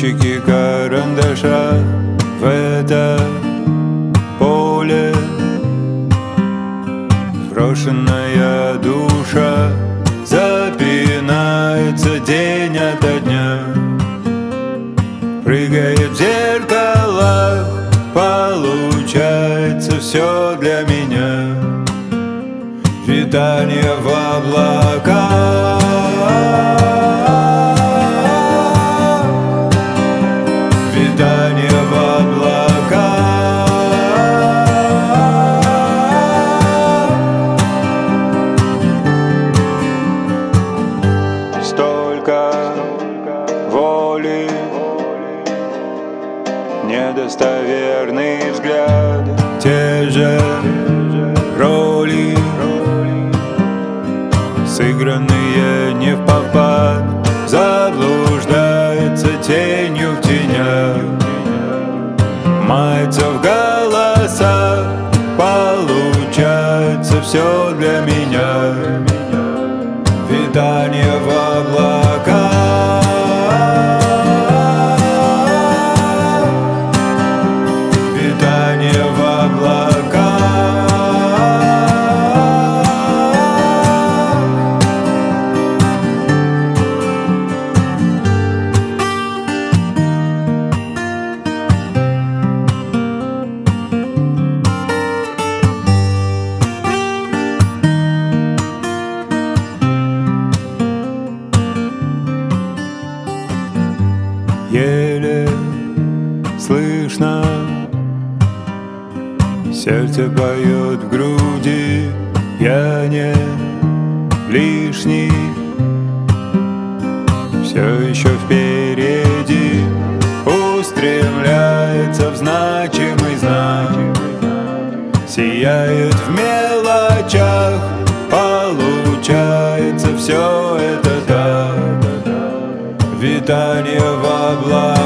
кончики карандаша в это поле. Брошенная душа запинается день ото дня, прыгает в зеркалах, получается все для меня. Витание в облаках, витание в облаках, столько воли, недостоверный взгляд, те же роли, сыгранные не впопад, заблуждается тенью в тенях, мается в голосах, получается все для меня. Витание в облаках, витание в облаках. Еле слышно, сердце поет в груди, я не лишний, все еще впереди, устремляется в значимый знак, сияет в мелочах, получается все это так. Витание в облаках.